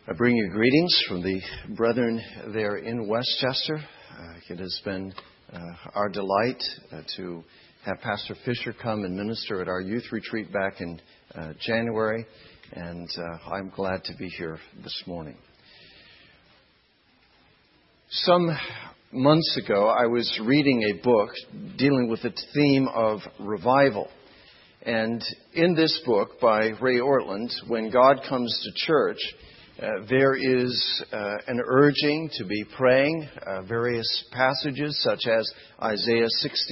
I bring you greetings from the brethren there in Westchester. It has been our delight to have Pastor Fisher come and minister at our youth retreat back in January, and I'm glad to be here this morning. Some months ago, I was reading a book dealing with the theme of revival. And in this book by Ray Ortlund, When God Comes to Church, there is an urging to be praying various passages such as Isaiah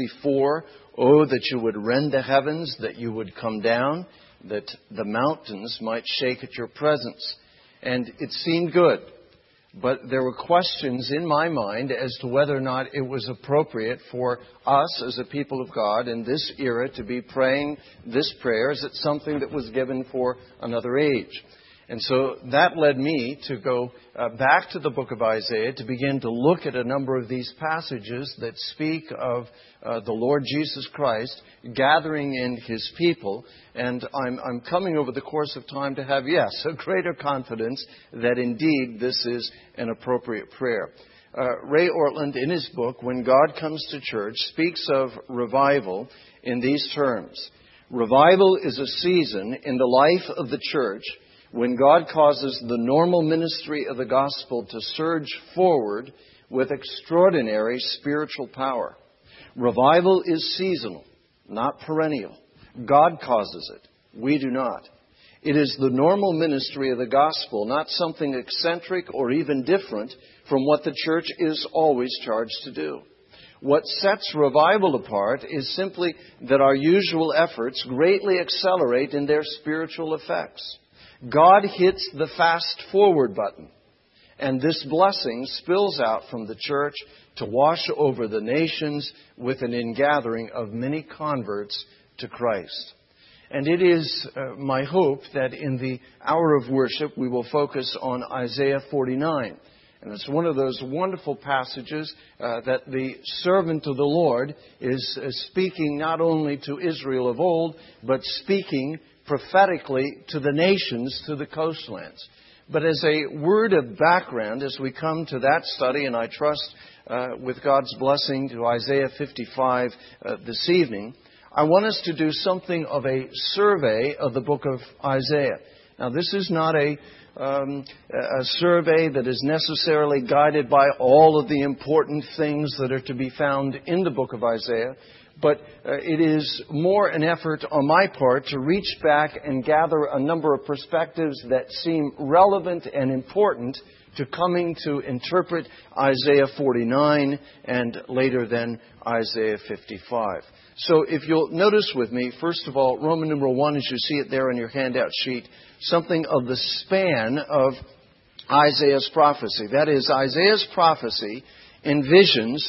64, "Oh, that you would rend the heavens, that you would come down, that the mountains might shake at your presence." And it seemed good. But there were questions in my mind as to whether or not it was appropriate for us as a people of God in this era to be praying this prayer. Is it something that was given for another age? And so that led me to go back to the book of Isaiah to begin to look at a number of these passages that speak of the Lord Jesus Christ gathering in His people. And I'm coming over the course of time to have, yes, a greater confidence that indeed this is an appropriate prayer. Ray Ortlund, in his book, When God Comes to Church, speaks of revival in these terms. Revival is a season in the life of the church when God causes the normal ministry of the gospel to surge forward with extraordinary spiritual power. Revival is seasonal, not perennial. God causes it. We do not. It is the normal ministry of the gospel, not something eccentric or even different from what the church is always charged to do. What sets revival apart is simply that our usual efforts greatly accelerate in their spiritual effects. God hits the fast forward button, and this blessing spills out from the church to wash over the nations with an ingathering of many converts to Christ. And it is my hope that in the hour of worship we will focus on Isaiah 49. And it's one of those wonderful passages that the servant of the Lord is speaking not only to Israel of old, but speaking prophetically to the nations, to the coastlands. But as a word of background, as we come to that study, and I trust with God's blessing to Isaiah 55 this evening, I want us to do something of a survey of the book of Isaiah. Now, this is not a survey that is necessarily guided by all of the important things that are to be found in the book of Isaiah, but it is more an effort on my part to reach back and gather a number of perspectives that seem relevant and important to coming to interpret Isaiah 49 and later then Isaiah 55. So if you'll notice with me, first of all, Roman numeral 1, as you see it there on your handout sheet, something of the span of Isaiah's prophecy. That is, Isaiah's prophecy envisions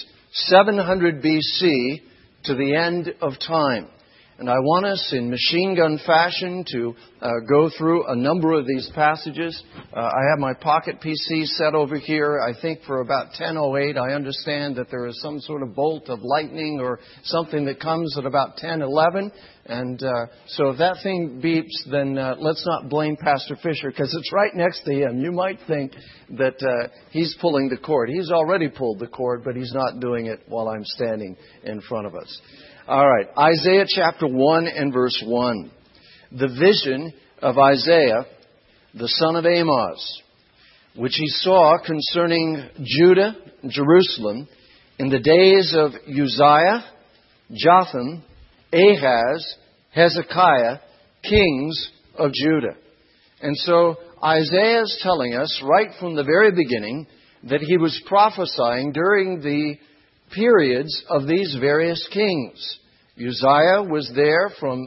700 B.C. to the end of time. And I want us in machine gun fashion to go through a number of these passages. I have my pocket PC set over here. I think for about 10:08, I understand that there is some sort of bolt of lightning or something that comes at about 10:11. And so if that thing beeps, then let's not blame Pastor Fisher because it's right next to him. You might think that he's pulling the cord. He's already pulled the cord, but he's not doing it while I'm standing in front of us. All right, Isaiah chapter 1 and verse 1. The vision of Isaiah, the son of Amoz, which he saw concerning Judah, Jerusalem, in the days of Uzziah, Jotham, Ahaz, Hezekiah, kings of Judah. And so Isaiah is telling us right from the very beginning that he was prophesying during the periods of these various kings. Uzziah was there from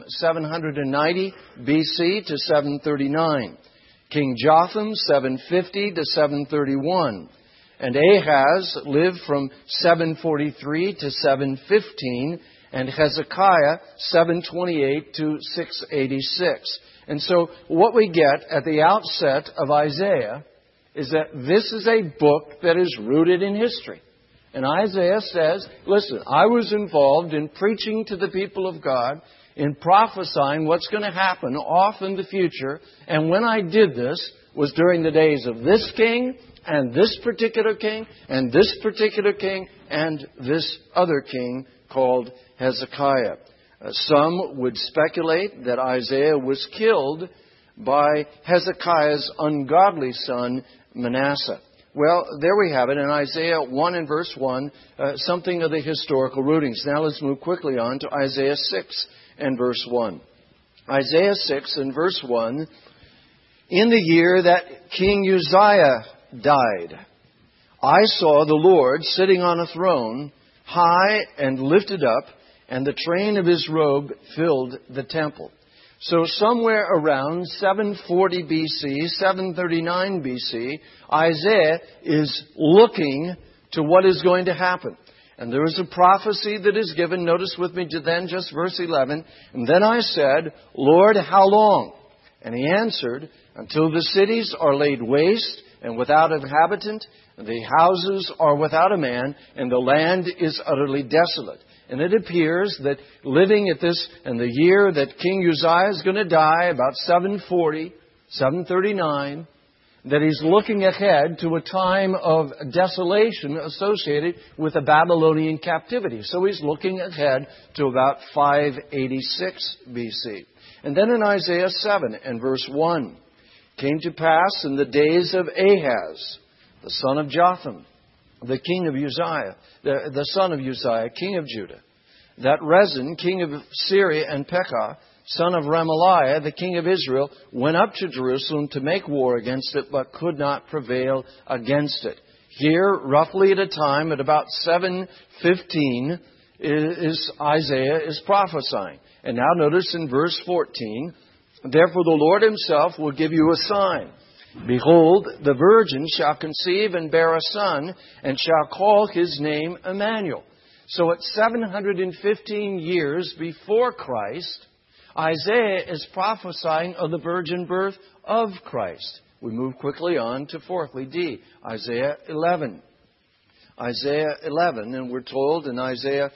790 B.C. to 739. King Jotham, 750 to 731. And Ahaz lived from 743 to 715. And Hezekiah, 728 to 686. And so what we get at the outset of Isaiah is that this is a book that is rooted in history. And Isaiah says, listen, I was involved in preaching to the people of God, in prophesying what's going to happen off in the future. And when I did this, was during the days of this king, and this particular king, and this particular king, and this other king called Hezekiah. Some would speculate that Isaiah was killed by Hezekiah's ungodly son, Manasseh. Well, there we have it in Isaiah 1 and verse 1, something of the historical rootings. Now let's move quickly on to Isaiah 6 and verse 1. Isaiah 6 and verse 1, in the year that King Uzziah died, I saw the Lord sitting on a throne, high and lifted up, and the train of his robe filled the temple. So somewhere around 740 BC, 739 BC, Isaiah is looking to what is going to happen. And there is a prophecy that is given. Notice with me then just verse 11. And then I said, Lord, how long? And he answered, until the cities are laid waste and without inhabitant, the houses are without a man, and the land is utterly desolate. And it appears that living at this, in the year that King Uzziah is going to die, about 740, 739, that he's looking ahead to a time of desolation associated with the Babylonian captivity. So he's looking ahead to about 586 BC. And then in Isaiah 7 and verse 1, came to pass in the days of Ahaz, the son of Jotham, the king of Uzziah, the son of Uzziah, king of Judah, that Rezin, king of Syria, and Pekah, son of Remaliah, the king of Israel, went up to Jerusalem to make war against it, but could not prevail against it. Here, roughly at a time, at about 715, Isaiah is prophesying. And now notice in verse 14, therefore the Lord himself will give you a sign. Behold, the virgin shall conceive and bear a son, and shall call his name Emmanuel. So at 715 years before Christ, Isaiah is prophesying of the virgin birth of Christ. We move quickly on to fourthly, D, Isaiah 11. Isaiah 11, and we're told in Isaiah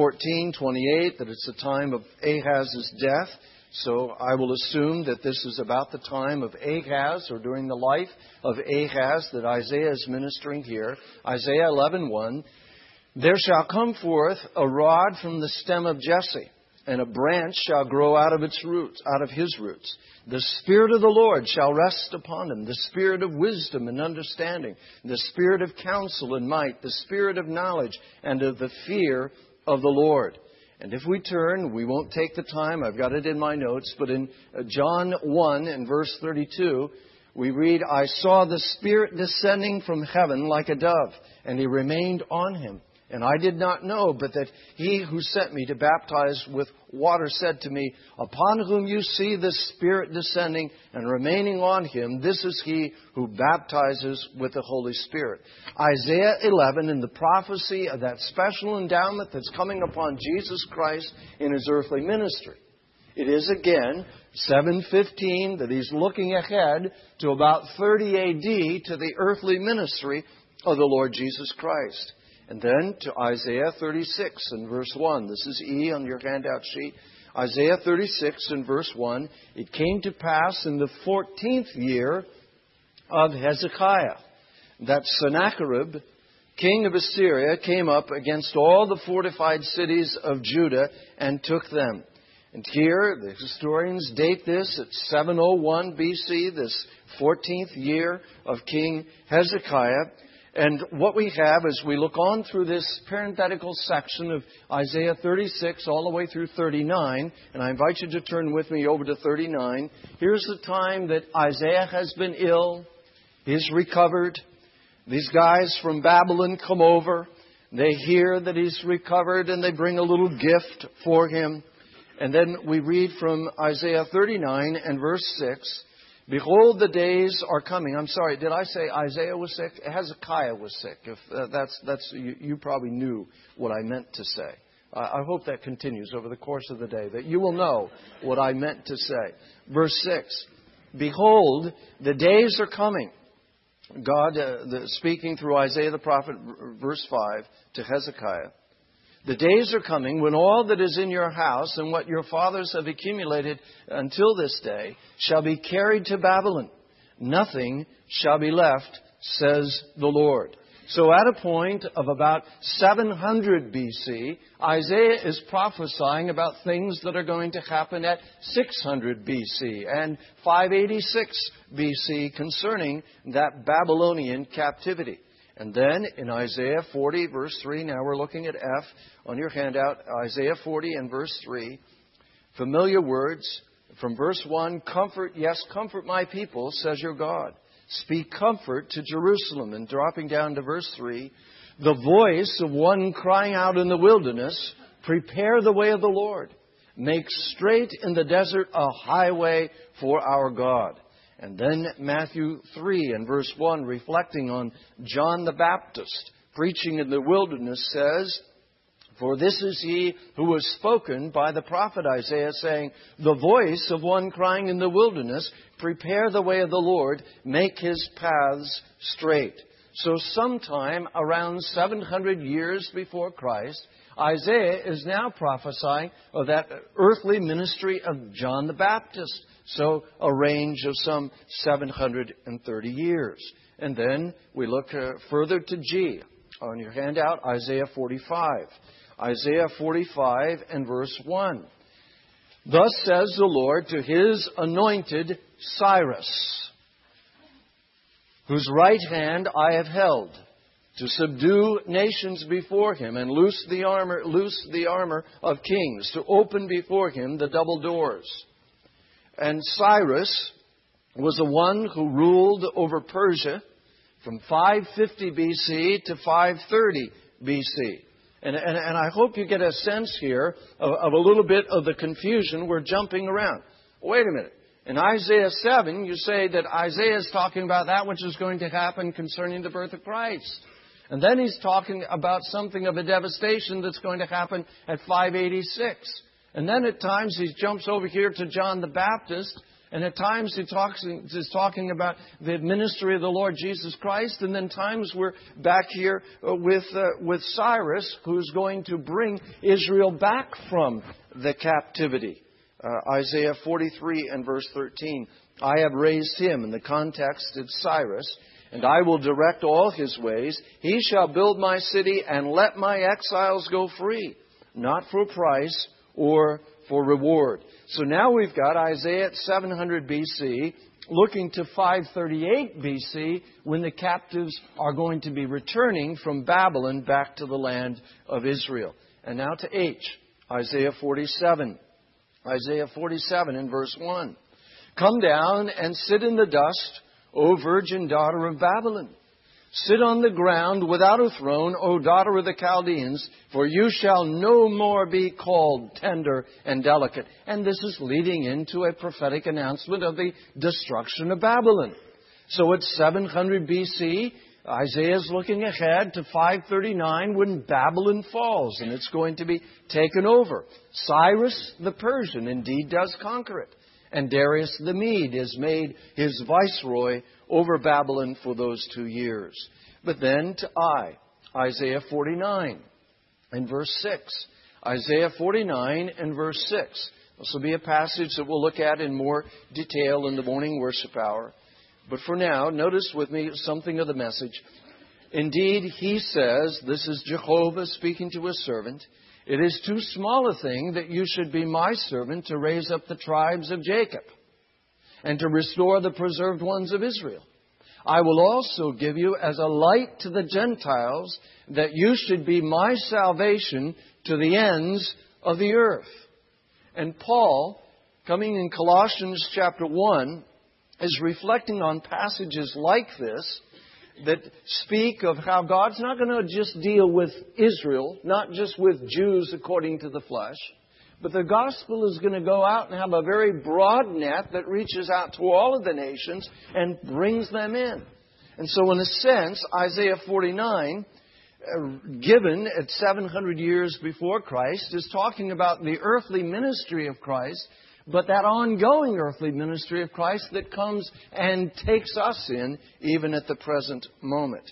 14:28 that it's the time of Ahaz's death. So I will assume that this is about the time of Ahaz, or during the life of Ahaz, that Isaiah is ministering here. Isaiah 11:1, there shall come forth a rod from the stem of Jesse, and a branch shall grow out of its roots, out of his roots. The Spirit of the Lord shall rest upon him, the Spirit of wisdom and understanding, the Spirit of counsel and might, the Spirit of knowledge and of the fear of the Lord. And if we turn, we won't take the time, I've got it in my notes, but in John 1 and verse 32, we read, I saw the Spirit descending from heaven like a dove, and he remained on him. And I did not know, but that he who sent me to baptize with water said to me, upon whom you see the Spirit descending and remaining on him, this is he who baptizes with the Holy Spirit. Isaiah 11, in the prophecy of that special endowment that's coming upon Jesus Christ in his earthly ministry. It is again 715 that he's looking ahead to about 30 AD to the earthly ministry of the Lord Jesus Christ. And then to Isaiah 36 and verse 1. This is E on your handout sheet. Isaiah 36 and verse 1. It came to pass in the 14th year of Hezekiah that Sennacherib, king of Assyria, came up against all the fortified cities of Judah and took them. And here, the historians date this at 701 BC, this 14th year of King Hezekiah. And what we have as we look on through this parenthetical section of Isaiah 36 all the way through 39, and I invite you to turn with me over to 39. Here's the time that Isaiah has been ill. He's recovered. These guys from Babylon come over. They hear that he's recovered and they bring a little gift for him. And then we read from Isaiah 39 and verse 6. Behold, the days are coming. I'm sorry, did I say Isaiah was sick? Hezekiah was sick. If you probably knew what I meant to say. I hope that continues over the course of the day, that you will know what I meant to say. Verse 6. Behold, the days are coming. God speaking through Isaiah the prophet, verse 5, to Hezekiah. The days are coming when all that is in your house and what your fathers have accumulated until this day shall be carried to Babylon. nothing shall be left, says the Lord. So at a point of about 700 BC, Isaiah is prophesying about things that are going to happen at 600 BC and 586 BC concerning that Babylonian captivity. And then in Isaiah 40, verse 3, now we're looking at F on your handout, Isaiah 40 and verse 3, familiar words from verse 1, comfort, yes, comfort my people, says your God. Speak comfort to Jerusalem. And dropping down to verse 3, the voice of one crying out in the wilderness, prepare the way of the Lord. Make straight in the desert a highway for our God. And then Matthew 3 and verse 1, reflecting on John the Baptist, preaching in the wilderness, says, for this is he who was spoken by the prophet Isaiah, saying, the voice of one crying in the wilderness, prepare the way of the Lord, make his paths straight. So sometime around 700 years before Christ, Isaiah is now prophesying of that earthly ministry of John the Baptist. So a range of some 730 years. And then we look further to G. On your handout, Isaiah 45. Isaiah 45 and verse 1. Thus says the Lord to his anointed Cyrus, whose right hand I have held, to subdue nations before him and loose the armor of kings, to open before him the double doors. And Cyrus was the one who ruled over Persia from 550 BC to 530 BC. And I hope you get a sense here of a little bit of the confusion we're jumping around. Wait a minute. In Isaiah 7, you say that Isaiah is talking about that which is going to happen concerning the birth of Christ. And then he's talking about something of a devastation that's going to happen at 586. And then at times he jumps over here to John the Baptist. And at times he's talking about the ministry of the Lord Jesus Christ. And then times we're back here with Cyrus, who's going to bring Israel back from the captivity. Isaiah 43 and verse 13. I have raised him, in the context it's Cyrus, and I will direct all his ways. He shall build my city and let my exiles go free, not for price or for reward. So now we've got Isaiah at 700 BC, looking to 538 BC, when the captives are going to be returning from Babylon back to the land of Israel. And now to H, Isaiah 47. Isaiah 47 in verse 1. Come down and sit in the dust, O virgin daughter of Babylon. Sit on the ground without a throne, O daughter of the Chaldeans, for you shall no more be called tender and delicate. And this is leading into a prophetic announcement of the destruction of Babylon. So at 700 BC, Isaiah is looking ahead to 539 when Babylon falls and it's going to be taken over. Cyrus the Persian indeed does conquer it. And Darius the Mede is made his viceroy over Babylon for those 2 years. But then to Isaiah 49 and verse 6. Isaiah 49 and verse 6. This will be a passage that we'll look at in more detail in the morning worship hour. But for now, notice with me something of the message. Indeed, he says, this is Jehovah speaking to his servant, it is too small a thing that you should be my servant to raise up the tribes of Jacob and to restore the preserved ones of Israel. I will also give you as a light to the Gentiles that you should be my salvation to the ends of the earth. And Paul, coming in Colossians chapter 1, is reflecting on passages like this that speak of how God's not going to just deal with Israel, not just with Jews according to the flesh, but the gospel is going to go out and have a very broad net that reaches out to all of the nations and brings them in. And so in a sense, Isaiah 49, given at 700 years before Christ, is talking about the earthly ministry of Christ, but that ongoing earthly ministry of Christ that comes and takes us in even at the present moment.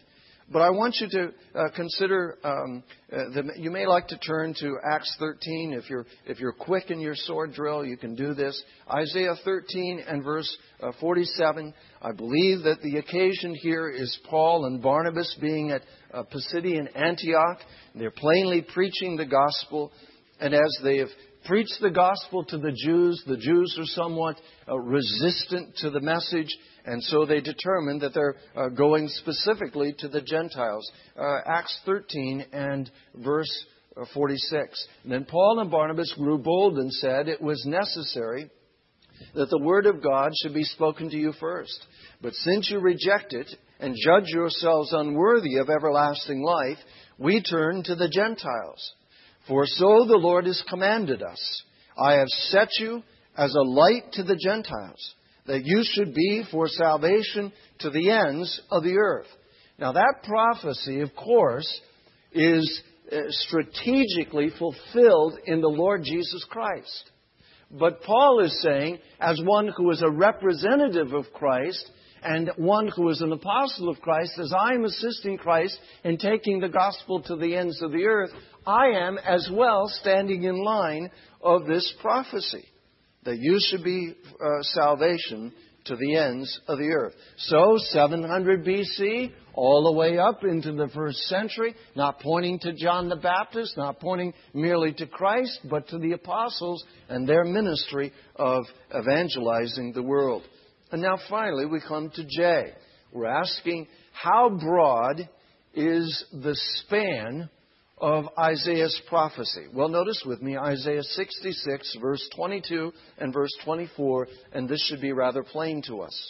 But I want you to consider, you may like to turn to Acts 13. If you're quick in your sword drill, you can do this. Isaiah 13 and verse 47. I believe that the occasion here is Paul and Barnabas being at Pisidian Antioch. They're plainly preaching the gospel. And as they have preached the gospel to the Jews are somewhat resistant to the message. And so they determined that they're going specifically to the Gentiles. Acts 13 and verse 46. And then Paul and Barnabas grew bold and said it was necessary that the word of God should be spoken to you first. But since you reject it and judge yourselves unworthy of everlasting life, we turn to the Gentiles. For so the Lord has commanded us, I have set you as a light to the Gentiles, that you should be for salvation to the ends of the earth. Now that prophecy, of course, is strategically fulfilled in the Lord Jesus Christ. But Paul is saying, as one who is a representative of Christ and one who is an apostle of Christ, as I am assisting Christ in taking the gospel to the ends of the earth, I am as well standing in line of this prophecy, that you should be salvation to the ends of the earth. So, 700 BC, all the way up into the first century, not pointing to John the Baptist, not pointing merely to Christ, but to the apostles and their ministry of evangelizing the world. And now finally we come to J. We're asking, how broad is the span of Isaiah's prophecy? Well, notice with me Isaiah 66, verse 22 and verse 24, and this should be rather plain to us.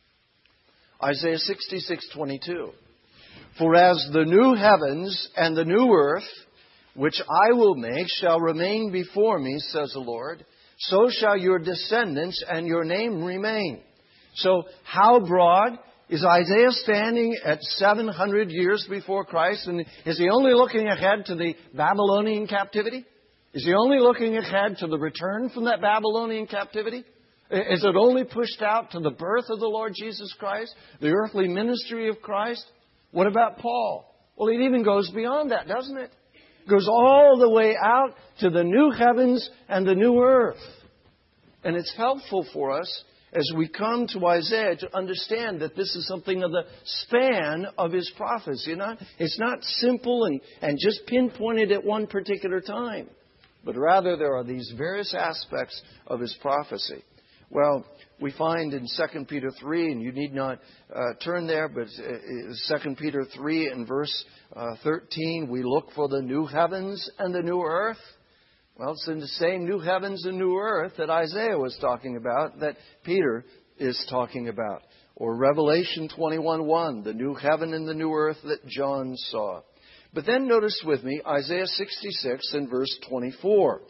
Isaiah 66:22. For as the new heavens and the new earth, which I will make, shall remain before me, says the Lord, so shall your descendants and your name remain. So how broad? Is Isaiah standing at 700 years before Christ? And is he only looking ahead to the Babylonian captivity? Is he only looking ahead to the return from that Babylonian captivity? Is it only pushed out to the birth of the Lord Jesus Christ? The earthly ministry of Christ? What about Paul? Well, it even goes beyond that, doesn't it? It goes all the way out to the new heavens and the new earth. And it's helpful for us as we come to Isaiah to understand that this is something of the span of his prophecy. It's not simple and just pinpointed at one particular time, but rather there are these various aspects of his prophecy. Well, we find in 2 Peter 3, and you need not turn there, but 2 Peter 3 and verse 13, we look for the new heavens and the new earth. Well, it's in the same new heavens and new earth that Isaiah was talking about, that Peter is talking about. Or Revelation 21:1, the new heaven and the new earth that John saw. But then notice with me Isaiah 66 and verse 24.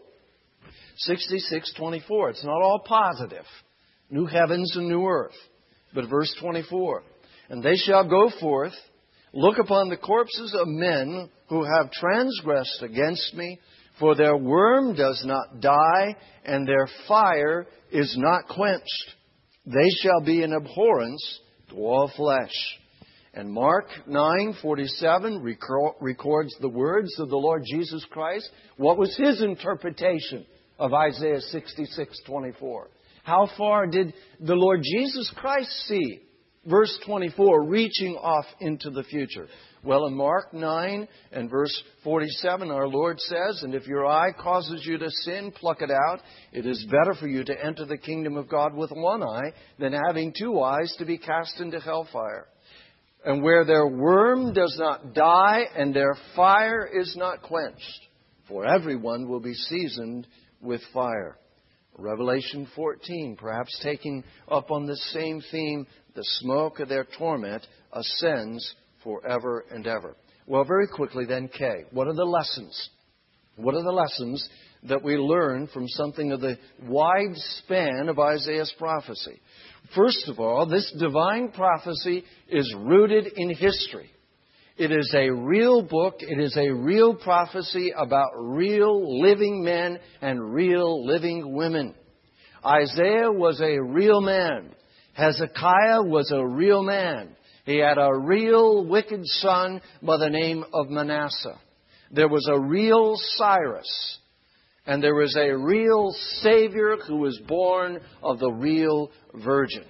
66:24. It's not all positive. New heavens and new earth. But verse 24. And they shall go forth, look upon the corpses of men who have transgressed against me, for their worm does not die, and their fire is not quenched. They shall be an abhorrence to all flesh. And Mark 9:47 records the words of the Lord Jesus Christ. What was his interpretation of Isaiah 66:24? How far did the Lord Jesus Christ see? Verse 24, reaching off into the future. Well, in Mark 9 and verse 47, our Lord says, and if your eye causes you to sin, pluck it out. It is better for you to enter the kingdom of God with one eye than having two eyes to be cast into hellfire. And where their worm does not die and their fire is not quenched, for everyone will be seasoned with fire. Revelation 14, perhaps taking up on the same theme, the smoke of their torment ascends forever and ever. Well, very quickly then, K. What are the lessons? What are the lessons that we learn from something of the wide span of Isaiah's prophecy? First of all, this divine prophecy is rooted in history. It is a real book. It is a real prophecy about real living men and real living women. Isaiah was a real man. Hezekiah was a real man. He had a real wicked son by the name of Manasseh. There was a real Cyrus. And there was a real Savior who was born of the real Virgin.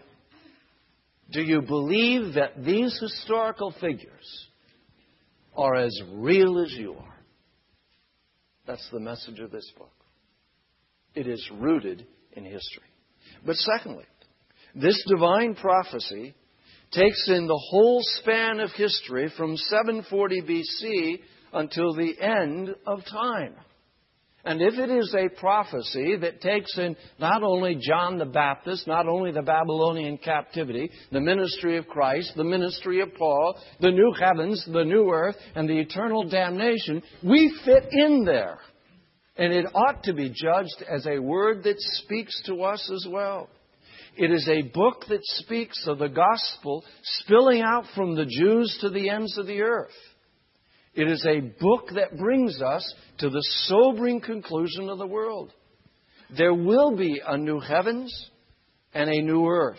Do you believe that these historical figures are as real as you are? That's the message of this book. It is rooted in history. But secondly, this divine prophecy takes in the whole span of history from 740 BC until the end of time. And if it is a prophecy that takes in not only John the Baptist, not only the Babylonian captivity, the ministry of Christ, the ministry of Paul, the new heavens, the new earth, and the eternal damnation, we fit in there. And it ought to be judged as a word that speaks to us as well. It is a book that speaks of the gospel spilling out from the Jews to the ends of the earth. It is a book that brings us to the sobering conclusion of the world. There will be a new heavens and a new earth,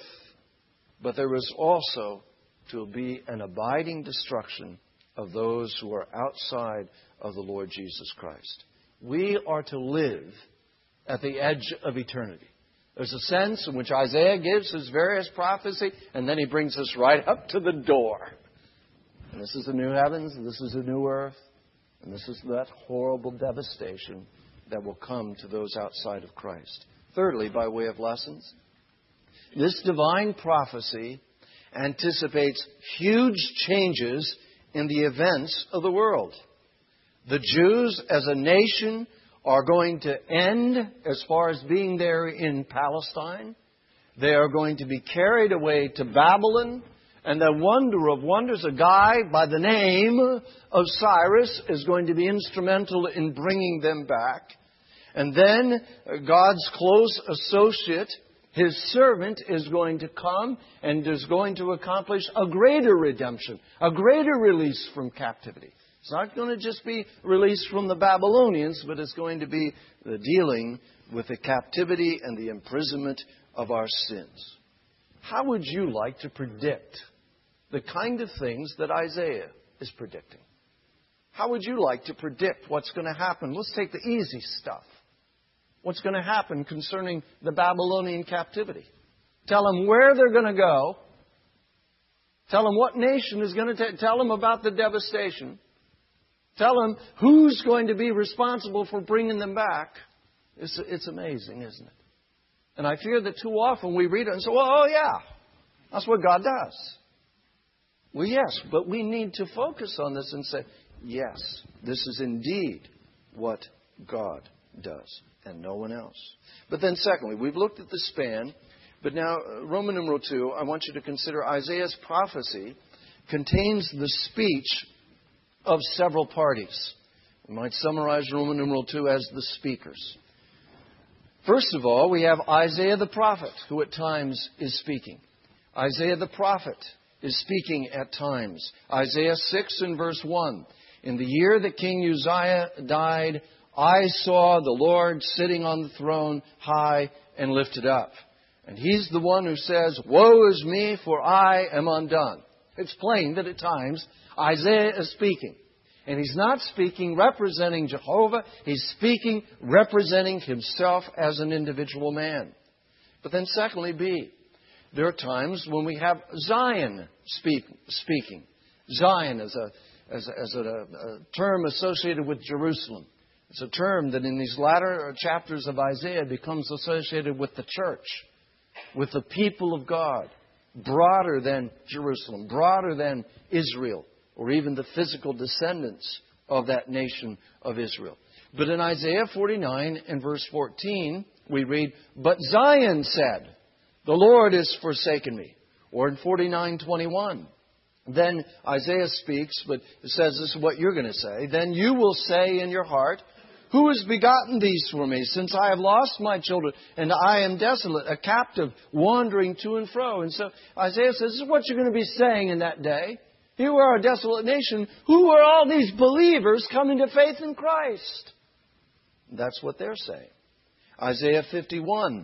but there is also to be an abiding destruction of those who are outside of the Lord Jesus Christ. We are to live at the edge of eternity. There's a sense in which Isaiah gives his various prophecy, and then he brings us right up to the door. And this is the new heavens, and this is the new earth, and this is that horrible devastation that will come to those outside of Christ. Thirdly, by way of lessons, this divine prophecy anticipates huge changes in the events of the world. The Jews as a nation are going to end as far as being there in Palestine. They are going to be carried away to Babylon. And the wonder of wonders, a guy by the name of Cyrus is going to be instrumental in bringing them back. And then God's close associate, His servant, is going to come and is going to accomplish a greater redemption, a greater release from captivity. It's not going to just be released from the Babylonians, but it's going to be the dealing with the captivity and the imprisonment of our sins. How would you like to predict the kind of things that Isaiah is predicting? How would you like to predict what's going to happen? Let's take the easy stuff. What's going to happen concerning the Babylonian captivity? Tell them where they're going to go. Tell them what nation is going to tell them about the devastation. Tell them who's going to be responsible for bringing them back. It's amazing, isn't it? And I fear that too often we read it and say, well, oh yeah, that's what God does. Well, yes, but we need to focus on this and say, yes, this is indeed what God does and no one else. But then secondly, we've looked at the span, but now Roman numeral 2, I want you to consider Isaiah's prophecy contains the speech of several parties. We might summarize Roman numeral 2 as the speakers. First of all, we have Isaiah the prophet, who at times is speaking. Isaiah the prophet is speaking at times. Isaiah 6 and verse 1. In the year that King Uzziah died, I saw the Lord sitting on the throne high and lifted up. And He's the one who says, woe is me, for I am undone. It's plain that at times Isaiah is speaking. And he's not speaking representing Jehovah. He's speaking representing himself as an individual man. But then secondly, B, there are times when we have Zion speaking. Zion is a term associated with Jerusalem. It's a term that in these latter chapters of Isaiah becomes associated with the church, with the people of God, broader than Jerusalem, broader than Israel, or even the physical descendants of that nation of Israel. But in Isaiah 49 and verse 14, we read, but Zion said, the Lord has forsaken me. Or in 49:21, then Isaiah speaks, but it says this is what you're going to say. Then you will say in your heart, who has begotten these for me, since I have lost my children, and I am desolate, a captive, wandering to and fro. And so Isaiah says, this is what you're going to be saying in that day. You are a desolate nation. Who are all these believers coming to faith in Christ? That's what they're saying. Isaiah 51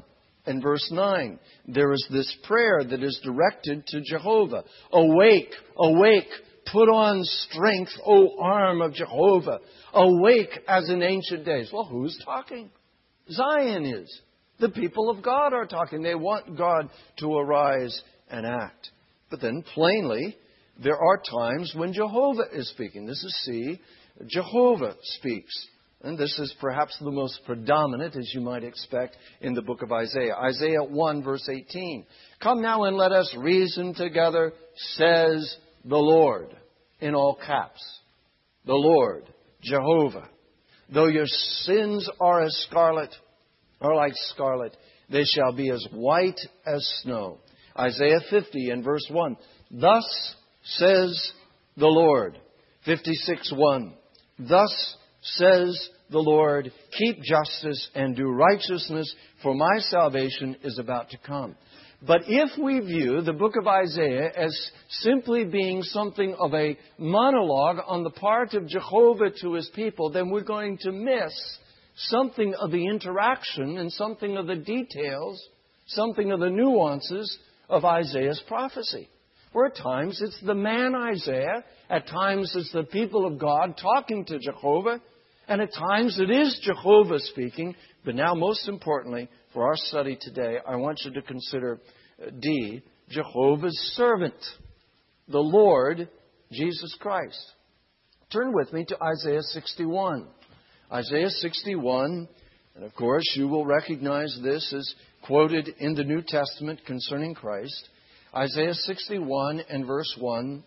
and verse 9, there is this prayer that is directed to Jehovah. Awake, awake, put on strength, O arm of Jehovah. Awake as in ancient days. Well, who's talking? Zion is. The people of God are talking. They want God to arise and act. But then plainly, there are times when Jehovah is speaking. This is C. Jehovah speaks. And this is perhaps the most predominant, as you might expect, in the book of Isaiah. Isaiah 1, verse 18. Come now and let us reason together, says the Lord. In all caps. The Lord, Jehovah. Though your sins are as scarlet, or like scarlet, they shall be as white as snow. Isaiah 50 and verse 1. Thus says the Lord. 56:1. Thus says the Lord, keep justice and do righteousness, for my salvation is about to come. But if we view the book of Isaiah as simply being something of a monologue on the part of Jehovah to His people, then we're going to miss something of the interaction and something of the details, something of the nuances of Isaiah's prophecy. For at times it's the man Isaiah, at times it's the people of God talking to Jehovah, and at times it is Jehovah speaking. But now, most importantly, for our study today, I want you to consider D, Jehovah's servant, the Lord Jesus Christ. Turn with me to Isaiah 61. Isaiah 61, and of course you will recognize this as quoted in the New Testament concerning Christ. Isaiah 61 and verse 1.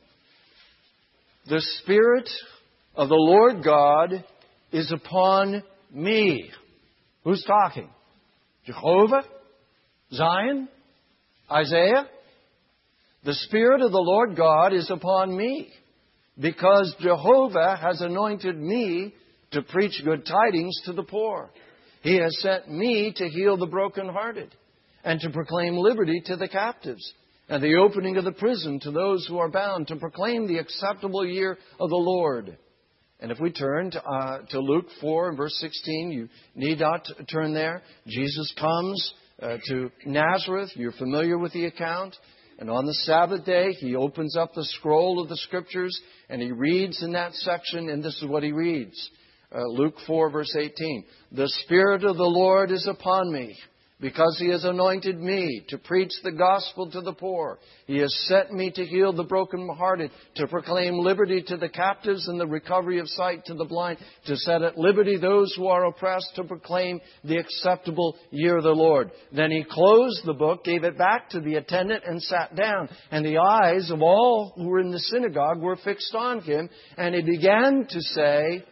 The Spirit of the Lord God is upon me. Who's talking? Jehovah? Zion? Isaiah? The Spirit of the Lord God is upon me, because Jehovah has anointed me to preach good tidings to the poor. He has sent me to heal the brokenhearted, and to proclaim liberty to the captives, and the opening of the prison to those who are bound, to proclaim the acceptable year of the Lord. And if we turn to Luke 4 and verse 16, you need not turn there. Jesus comes to Nazareth. You're familiar with the account. And on the Sabbath day, He opens up the scroll of the Scriptures, and He reads in that section, and this is what He reads. Luke 4, verse 18. The Spirit of the Lord is upon me, because He has anointed me to preach the gospel to the poor. He has sent me to heal the brokenhearted, to proclaim liberty to the captives and the recovery of sight to the blind, to set at liberty those who are oppressed, to proclaim the acceptable year of the Lord. Then He closed the book, gave it back to the attendant, and sat down. And the eyes of all who were in the synagogue were fixed on Him. And He began to say,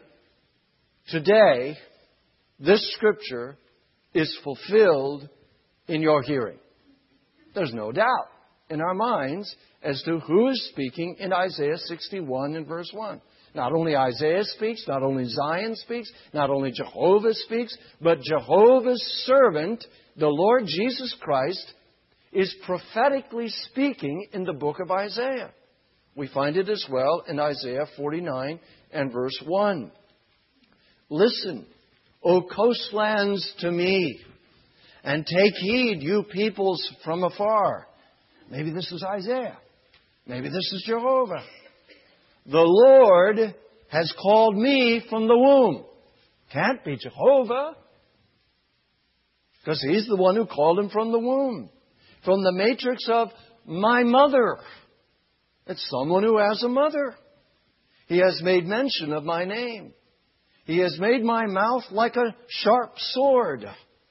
today, this Scripture is fulfilled in your hearing. There's no doubt in our minds as to who is speaking in Isaiah 61 and verse 1. Not only Isaiah speaks, not only Zion speaks, not only Jehovah speaks, but Jehovah's servant, the Lord Jesus Christ, is prophetically speaking in the book of Isaiah. We find it as well in Isaiah 49 and verse 1. Listen, O coastlands, to me, and take heed, you peoples from afar. Maybe this is Isaiah. Maybe this is Jehovah. The Lord has called me from the womb. Can't be Jehovah, because He's the one who called him from the womb. From the matrix of my mother. It's someone who has a mother. He has made mention of my name. He has made my mouth like a sharp sword.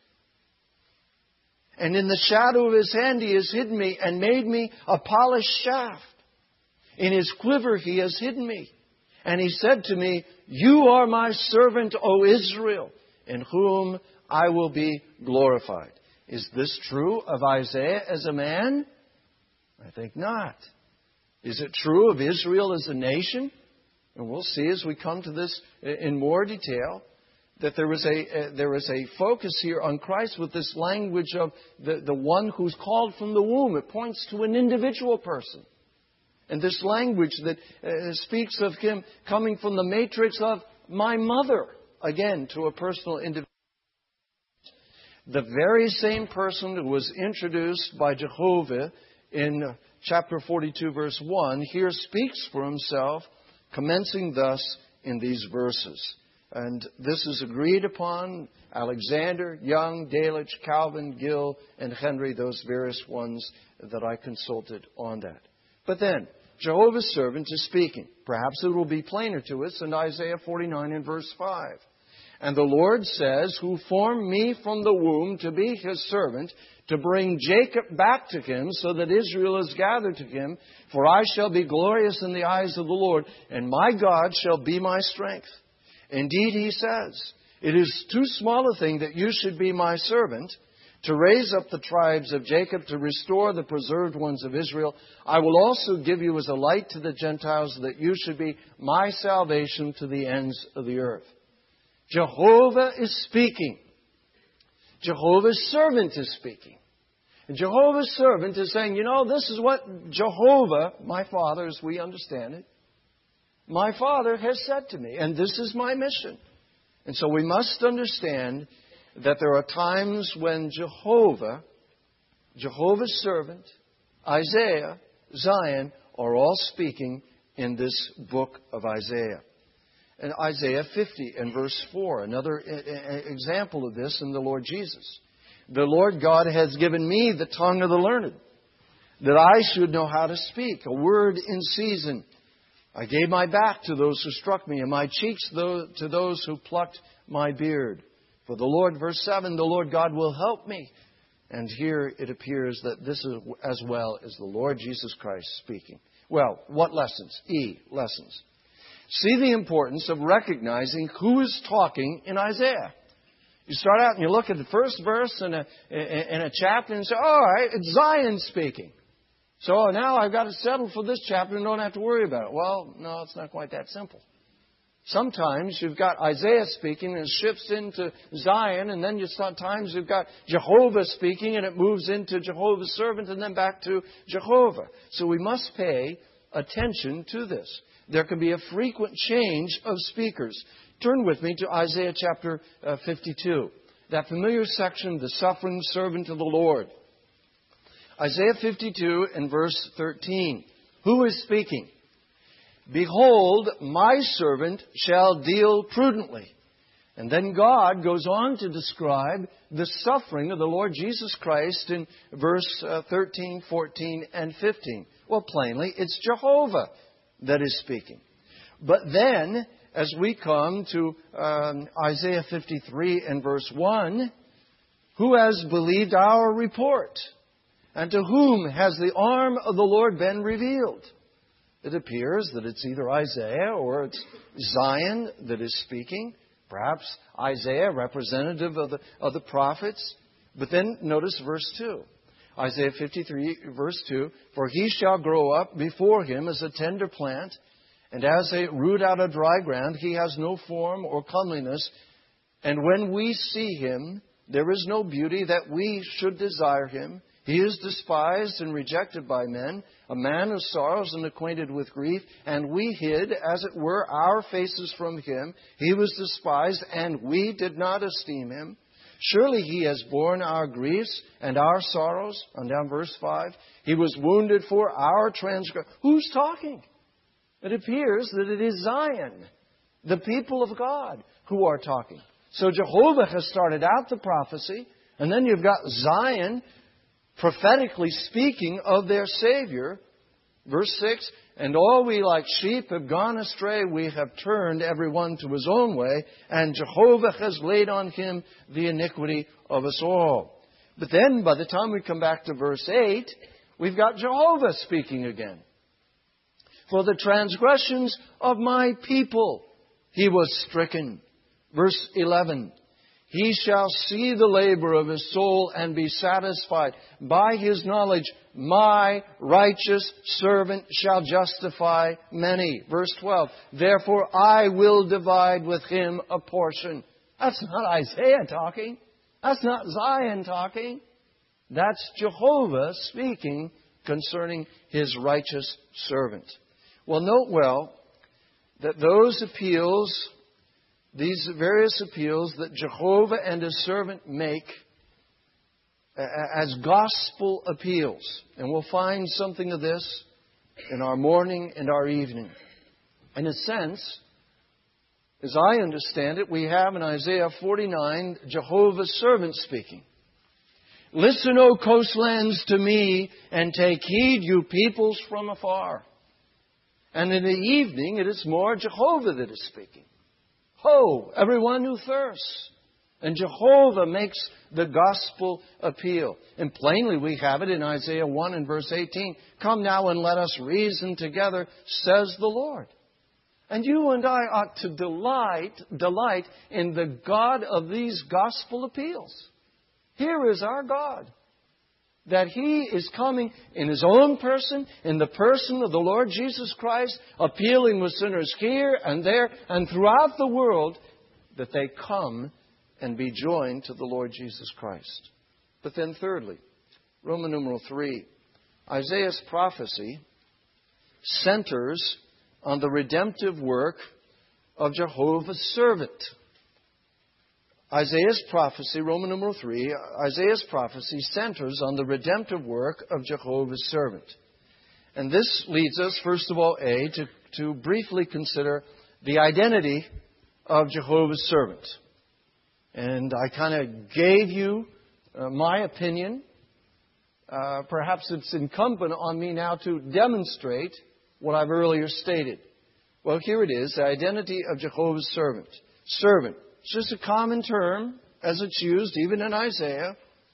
And in the shadow of His hand He has hidden me and made me a polished shaft. In His quiver He has hidden me. And He said to me, you are my servant, O Israel, in whom I will be glorified. Is this true of Isaiah as a man? I think not. Is it true of Israel as a nation? And we'll see as we come to this in more detail that there is a focus here on Christ with this language of the one who's called from the womb. It points to an individual person. And this language that speaks of Him coming from the matrix of my mother, again, to a personal individual. The very same person who was introduced by Jehovah in chapter 42, verse 1, here speaks for himself, commencing thus in these verses. And this is agreed upon. Alexander, Young, Delitzsch, Calvin, Gill, and Henry, those various ones that I consulted on that. But then, Jehovah's servant is speaking. Perhaps it will be plainer to us in Isaiah 49 and verse 5. And the Lord says, who formed me from the womb to be his servant, to bring Jacob back to him, so that Israel is gathered to him. For I shall be glorious in the eyes of the Lord, and my God shall be my strength. Indeed, he says, it is too small a thing that you should be my servant, to raise up the tribes of Jacob, to restore the preserved ones of Israel. I will also give you as a light to the Gentiles, that you should be my salvation to the ends of the earth. Jehovah is speaking. Jehovah's servant is speaking. And Jehovah's servant is saying, this is what Jehovah, my Father, as we understand it, my Father has said to me, and this is my mission. And so we must understand that there are times when Jehovah's servant, Isaiah, Zion, are all speaking in this book of Isaiah. And Isaiah 50 and verse 4, another example of this in the Lord Jesus. The Lord God has given me the tongue of the learned, that I should know how to speak, a word in season. I gave my back to those who struck me, and my cheeks to those who plucked my beard. For the Lord, verse 7, the Lord God will help me. And here it appears that this is as well as the Lord Jesus Christ speaking. Well, what lessons? Lessons. See the importance of recognizing who is talking in Isaiah. You start out and you look at the first verse in a chapter and say, all right, it's Zion speaking. So now I've got to settle for this chapter and don't have to worry about it. Well, no, it's not quite that simple. Sometimes you've got Isaiah speaking and it shifts into Zion, and then sometimes you've got Jehovah speaking and it moves into Jehovah's servant and then back to Jehovah. So we must pay attention to this. There can be a frequent change of speakers. Turn with me to Isaiah chapter 52. That familiar section, the suffering servant of the Lord. Isaiah 52 and verse 13. Who is speaking? Behold, my servant shall deal prudently. And then God goes on to describe the suffering of the Lord Jesus Christ in verse 13, 14, and 15. Well, plainly, it's Jehovah that is speaking. But then, as we come to Isaiah 53 and verse 1, who has believed our report? And to whom has the arm of the Lord been revealed? It appears that it's either Isaiah or it's Zion that is speaking. Perhaps Isaiah, representative of the prophets. But then notice verse 2. Isaiah 53, verse 2. For he shall grow up before him as a tender plant, and as a root out of dry ground. He has no form or comeliness. And when we see him, there is no beauty that we should desire him. He is despised and rejected by men, a man of sorrows and acquainted with grief. And we hid, as it were, our faces from him. He was despised, and we did not esteem him. Surely he has borne our griefs and our sorrows. On down verse 5. He was wounded for our transgression. Who's talking? It appears that it is Zion, the people of God, who are talking. So Jehovah has started out the prophecy, and then you've got Zion prophetically speaking of their Savior. Verse 6, and all we like sheep have gone astray, we have turned every one to his own way, and Jehovah has laid on him the iniquity of us all. But then, by the time we come back to verse 8, we've got Jehovah speaking again. For the transgressions of my people he was stricken. Verse 11. He shall see the labor of his soul and be satisfied. By his knowledge, my righteous servant shall justify many. Verse 12. Therefore I will divide with him a portion. That's not Isaiah talking. That's not Zion talking. That's Jehovah speaking concerning his righteous servant. Well, note well that those appeals, these various appeals that Jehovah and his servant make, as gospel appeals. And we'll find something of this in our morning and our evening. In a sense, as I understand it, we have in Isaiah 49 Jehovah's servant speaking. Listen, O coastlands, to me, and take heed, you peoples from afar. And in the evening, it is more Jehovah that is speaking. Ho, everyone who thirsts. And Jehovah makes the gospel appeal. And plainly we have it in Isaiah 1 and verse 18. Come now and let us reason together, says the Lord. And you and I ought to delight in the God of these gospel appeals. Here is our God. That He is coming in His own person, in the person of the Lord Jesus Christ, appealing with sinners here and there and throughout the world, that they come and be joined to the Lord Jesus Christ. But then thirdly, Roman numeral 3, Isaiah's prophecy centers on the redemptive work of Jehovah's servant. Isaiah's prophecy, Roman numeral 3, Isaiah's prophecy centers on the redemptive work of Jehovah's servant. And this leads us, first of all, to briefly consider the identity of Jehovah's servant. And I kind of gave you my opinion. Perhaps it's incumbent on me now to demonstrate what I've earlier stated. Well, here it is, the identity of Jehovah's servant. Servant. It's just a common term, as it's used even in Isaiah.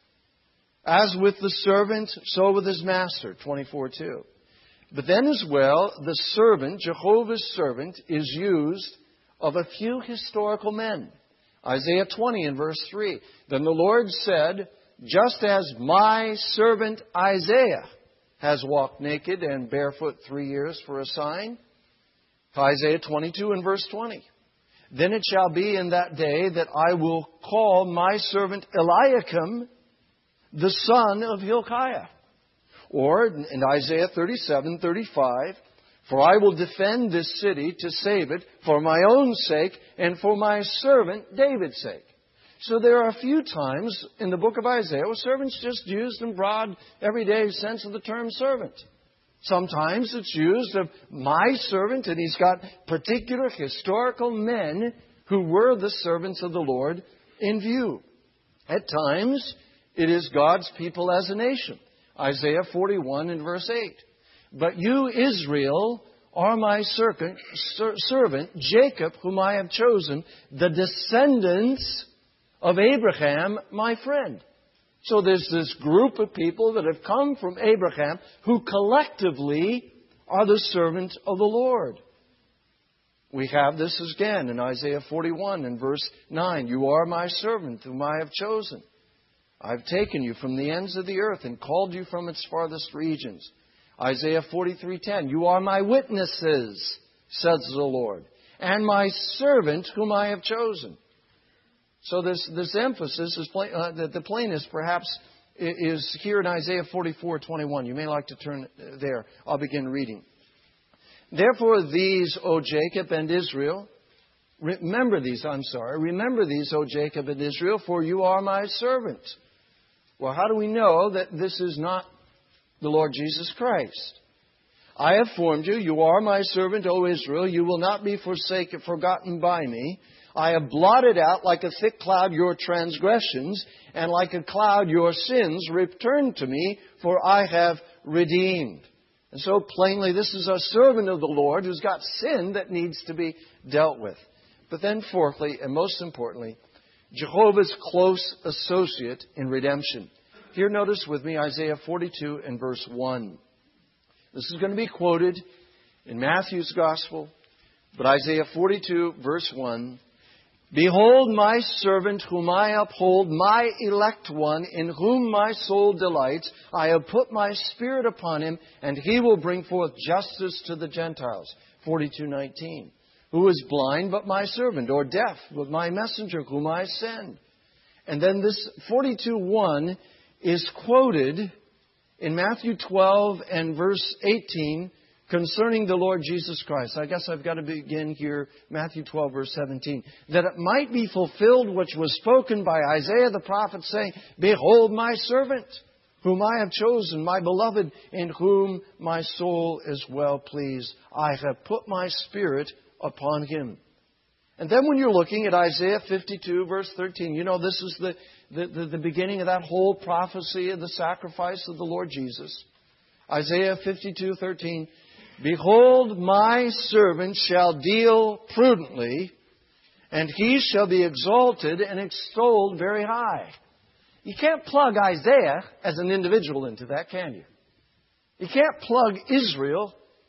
As with the servant, so with his master, 24:2. But then as well, the servant, Jehovah's servant, is used of a few historical men. Isaiah 20 and verse 3. Then the Lord said, just as my servant Isaiah has walked naked and barefoot 3 years for a sign. Isaiah 22 and verse 20. Then it shall be in that day that I will call my servant Eliakim, the son of Hilkiah. Or in Isaiah 37:35, for I will defend this city to save it for my own sake and for my servant David's sake. So there are a few times in the book of Isaiah where servant's just used in broad, everyday sense of the term servant. Sometimes it's used of my servant, and he's got particular historical men who were the servants of the Lord in view. At times, it is God's people as a nation. Isaiah 41 and verse 8. But you, Israel, are my servant, Jacob, whom I have chosen, the descendants of Abraham, my friend. So there's this group of people that have come from Abraham who collectively are the servants of the Lord. We have this again in Isaiah 41 and verse 9. You are my servant whom I have chosen. I've taken you from the ends of the earth and called you from its farthest regions. Isaiah 43:10. You are my witnesses, says the Lord, and my servant whom I have chosen. So this emphasis is that the plainest perhaps is here in Isaiah 44:21. You may like to turn there. I'll begin reading. Therefore these, O Jacob and Israel, remember these, O Jacob and Israel, for you are my servant. Well, how do we know that this is not the Lord Jesus Christ? I have formed you. You are my servant, O Israel. You will not be forgotten by me. I have blotted out like a thick cloud your transgressions, and like a cloud your sins. Return to me, for I have redeemed. And so plainly, this is a servant of the Lord who's got sin that needs to be dealt with. But then fourthly, and most importantly, Jehovah's close associate in redemption. Here notice with me Isaiah 42 and verse 1. This is going to be quoted in Matthew's Gospel, but Isaiah 42 verse 1. Behold my servant whom I uphold, my elect one, in whom my soul delights. I have put my spirit upon him, and he will bring forth justice to the Gentiles. 42:19. Who is blind but my servant, or deaf but my messenger whom I send? And then this 42:1 is quoted in Matthew 12 and verse 18 concerning the Lord Jesus Christ. I guess I've got to begin here, Matthew 12, verse 17. That it might be fulfilled which was spoken by Isaiah the prophet, saying, Behold my servant, whom I have chosen, my beloved, in whom my soul is well pleased. I have put my Spirit upon him. And then when you're looking at Isaiah 52, verse 13, you know this is the beginning of that whole prophecy of the sacrifice of the Lord Jesus. Isaiah 52, 13, Behold, my servant shall deal prudently, and he shall be exalted and extolled very high. You can't plug Isaiah as an individual into that, can you? You can't plug Israel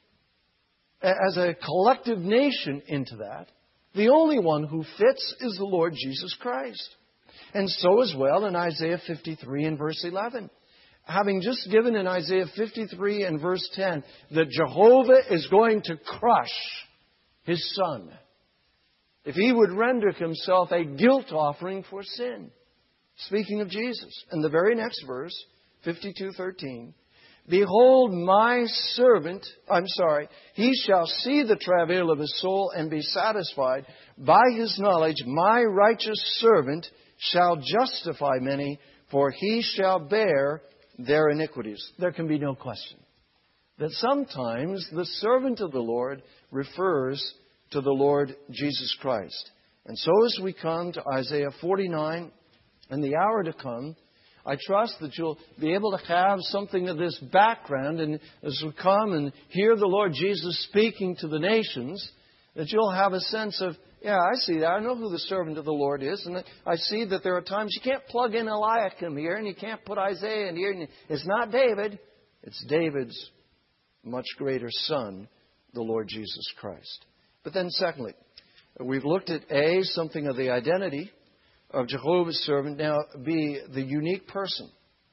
as a collective nation into that. The only one who fits is the Lord Jesus Christ. And so as well in Isaiah 53 and verse 11. Having just given in Isaiah 53 and verse 10 that Jehovah is going to crush His Son if He would render Himself a guilt offering for sin. Speaking of Jesus. And the very next verse, 52:13, Behold my servant, he shall see the travail of his soul and be satisfied. By his knowledge my righteous servant shall justify many, for he shall bear their iniquities. There can be no question that sometimes the servant of the Lord refers to the Lord Jesus Christ. And so as we come to Isaiah 49 and the hour to come, I trust that you'll be able to have something of this background, and as we come and hear the Lord Jesus speaking to the nations, that you'll have a sense of, yeah, I see that. I know who the servant of the Lord is, and I see that there are times you can't plug in Eliakim here, and you can't put Isaiah in here. And it's not David. It's David's much greater son, the Lord Jesus Christ. But then secondly, we've looked at A, something of the identity of Jehovah's servant. Now, B, the unique person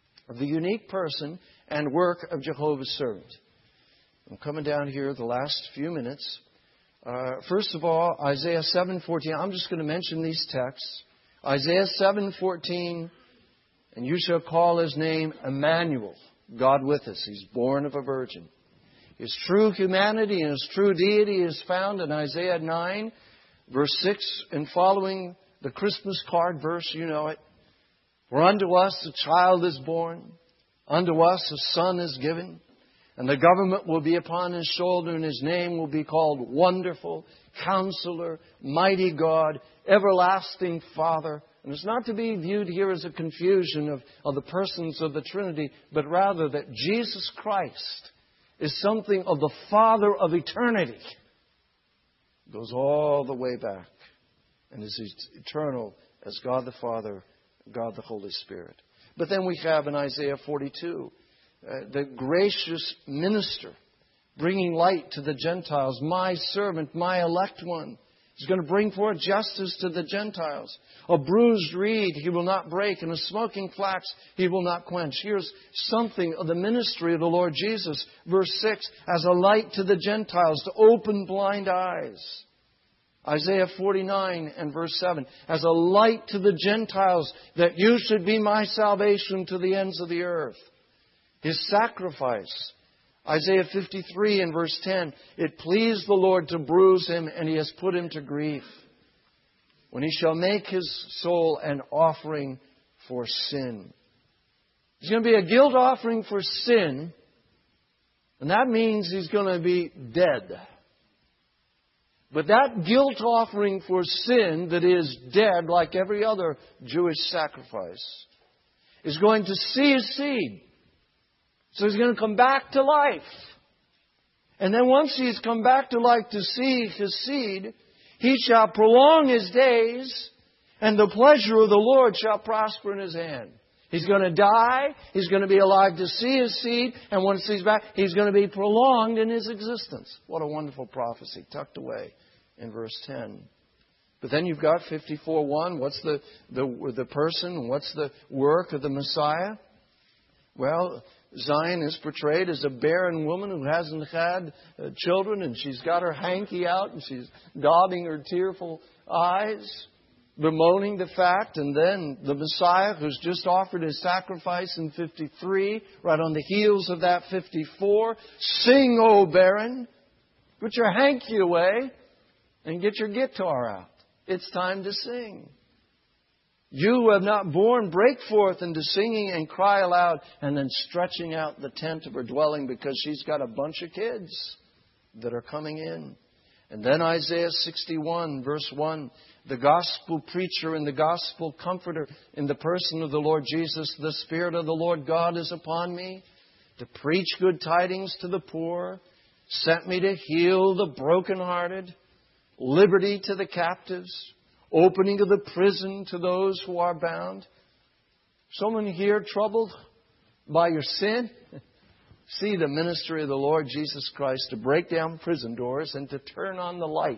and work of Jehovah's servant. I'm coming down here the last few minutes. First of all, Isaiah 7:14. I'm just going to mention these texts. Isaiah 7:14, and you shall call his name Emmanuel, God with us. He's born of a virgin. His true humanity and his true deity is found in Isaiah 9, verse 6 and following. The Christmas card verse, you know it. For unto us a child is born, unto us a son is given, and the government will be upon his shoulder, and his name will be called Wonderful, Counselor, Mighty God, Everlasting Father. And it's not to be viewed here as a confusion of the persons of the Trinity, but rather that Jesus Christ is something of the Father of eternity. It goes all the way back. And is eternal as God the Father, God the Holy Spirit. But then we have in Isaiah 42, the gracious minister bringing light to the Gentiles. My servant, my elect one. He's going to bring forth justice to the Gentiles. A bruised reed he will not break, and a smoking flax he will not quench. Here's something of the ministry of the Lord Jesus. Verse 6, as a light to the Gentiles, to open blind eyes. Isaiah 49 and verse 7, as a light to the Gentiles, that you should be my salvation to the ends of the earth. His sacrifice. Isaiah 53 and verse 10, it pleased the Lord to bruise him, and he has put him to grief. When he shall make his soul an offering for sin. He's going to be a guilt offering for sin, and that means he's going to be dead. But that guilt offering for sin that is dead, like every other Jewish sacrifice, is going to see his seed. So he's going to come back to life. And then once he's come back to life to see his seed, he shall prolong his days, and the pleasure of the Lord shall prosper in his hand. He's going to die, he's going to be alive to see his seed, and once he's back, he's going to be prolonged in his existence. What a wonderful prophecy, tucked away in verse 10. But then you've got 54:1. What's the person? What's the work of the Messiah? Well, Zion is portrayed as a barren woman who hasn't had children, and she's got her hanky out, and she's daubing her tearful eyes. bemoaning the fact, and then the Messiah who's just offered his sacrifice in 53, right on the heels of that 54. Sing, O barren. Put your hanky away and get your guitar out. It's time to sing. You who have not borne, break forth into singing and cry aloud, and then stretching out the tent of her dwelling, because she's got a bunch of kids that are coming in. And then Isaiah 61, verse 1, the gospel preacher and the gospel comforter in the person of the Lord Jesus, the Spirit of the Lord God is upon me to preach good tidings to the poor, sent me to heal the brokenhearted, liberty to the captives, opening of the prison to those who are bound. Someone here troubled by your sin? See the ministry of the Lord Jesus Christ to break down prison doors and to turn on the light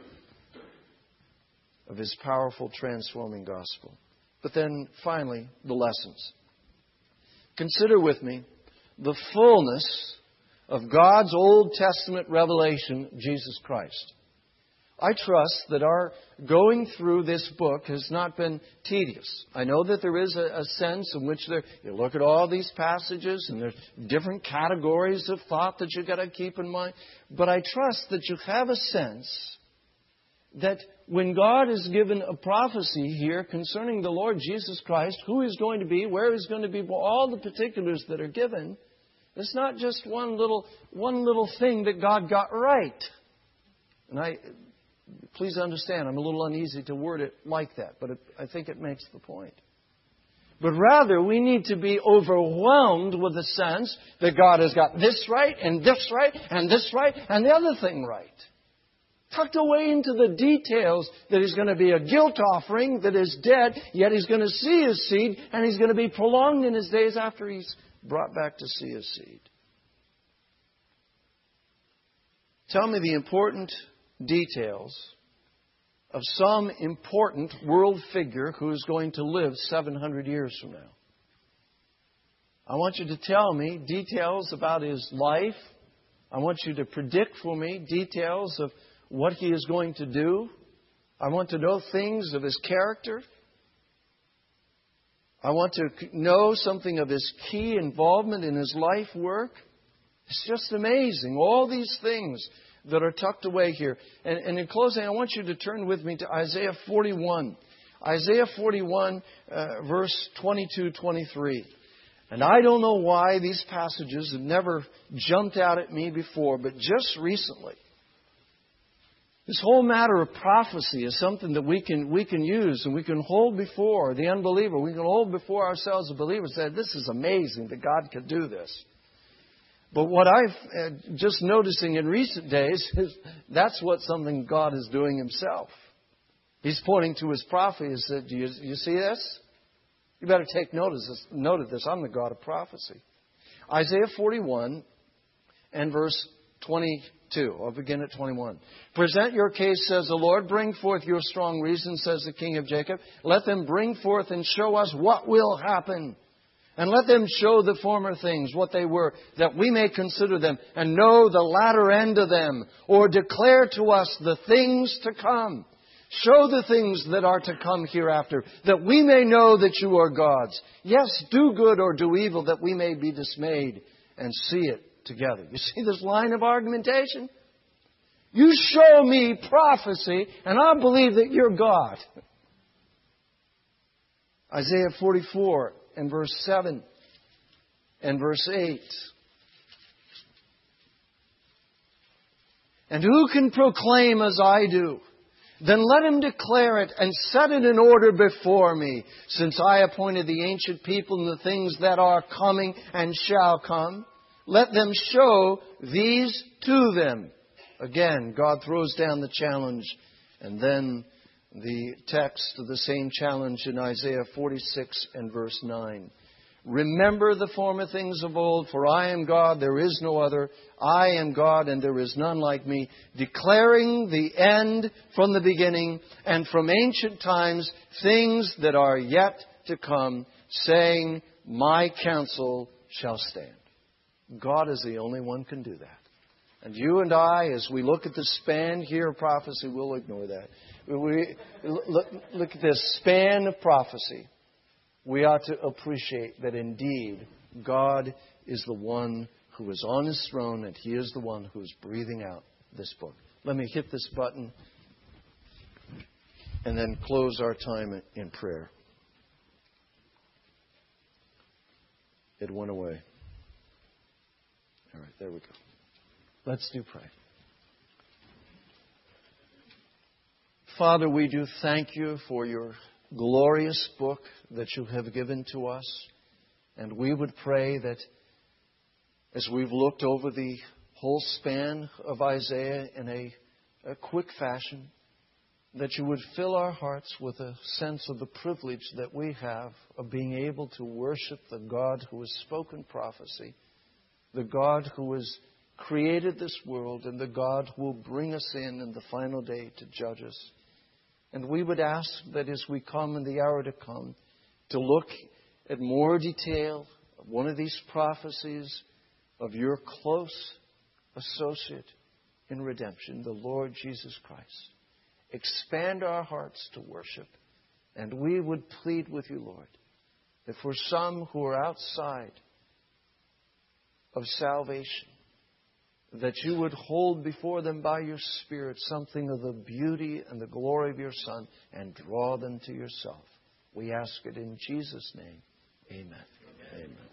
of His powerful transforming gospel. But then finally, the lessons. Consider with me the fullness of God's Old Testament revelation, Jesus Christ. I trust that our going through this book has not been tedious. I know that there is a sense in which you look at all these passages and there's different categories of thought that you've got to keep in mind. But I trust that you have a sense that when God has given a prophecy here concerning the Lord Jesus Christ, who He's going to be, where He's going to be, all the particulars that are given, it's not just one little thing that God got right. And please understand, I'm a little uneasy to word it like that, but I think it makes the point. But rather, we need to be overwhelmed with the sense that God has got this right, and this right, and this right, and the other thing right. Tucked away into the details that He's going to be a guilt offering that is dead, yet He's going to see His seed, and He's going to be prolonged in His days after He's brought back to see His seed. Tell me the important details of some important world figure who is going to live 700 years from now. I want you to tell me details about his life. I want you to predict for me details of what he is going to do. I want to know things of his character. I want to know something of his key involvement in his life work. It's just amazing. All these things that are tucked away here. And in closing, I want you to turn with me to Isaiah 41. Isaiah 41, verse 22-23. And I don't know why these passages have never jumped out at me before, but just recently, this whole matter of prophecy is something that we can use and we can hold before the unbeliever. We can hold before ourselves as believers and say, this is amazing that God could do this. But what I've just noticing in recent days is that's what something God is doing Himself. He's pointing to His prophet. He said, do you see this? You better take note of this. I'm the God of prophecy. Isaiah 41 and verse 22. I'll begin at 21. Present your case, says the Lord. Bring forth your strong reason, says the King of Jacob. Let them bring forth and show us what will happen. And let them show the former things, what they were, that we may consider them and know the latter end of them, or declare to us the things to come. Show the things that are to come hereafter, that we may know that you are gods. Yes, do good or do evil, that we may be dismayed and see it together. You see this line of argumentation? You show me prophecy, and I believe that you're God. Isaiah 44 and verse 7 and verse 8. And who can proclaim as I do? Then let him declare it and set it in order before me, since I appointed the ancient people and the things that are coming and shall come. Let them show these to them. Again, God throws down the challenge, and then the text of the same challenge in Isaiah 46 and verse 9. Remember the former things of old, for I am God, there is no other. I am God, and there is none like me, declaring the end from the beginning, and from ancient times things that are yet to come, saying, my counsel shall stand. God is the only one who can do that. And you and I, as we look at the span here of prophecy, we'll ignore that. We look at this span of prophecy. We ought to appreciate that indeed God is the one who is on His throne, and He is the one who is breathing out this book. Let me hit this button and then close our time in prayer. It went away. All right, there we go. Let's do pray. Father, we do thank You for Your glorious book that You have given to us. And we would pray that as we've looked over the whole span of Isaiah in a quick fashion, that You would fill our hearts with a sense of the privilege that we have of being able to worship the God who has spoken prophecy, the God who has created this world, and the God who will bring us in the final day to judge us. And we would ask that as we come in the hour to come, to look at more detail of one of these prophecies of Your close associate in redemption, the Lord Jesus Christ. Expand our hearts to worship. And we would plead with You, Lord, that for some who are outside of salvation, that You would hold before them by Your Spirit something of the beauty and the glory of Your Son and draw them to Yourself. We ask it in Jesus' name. Amen. Amen.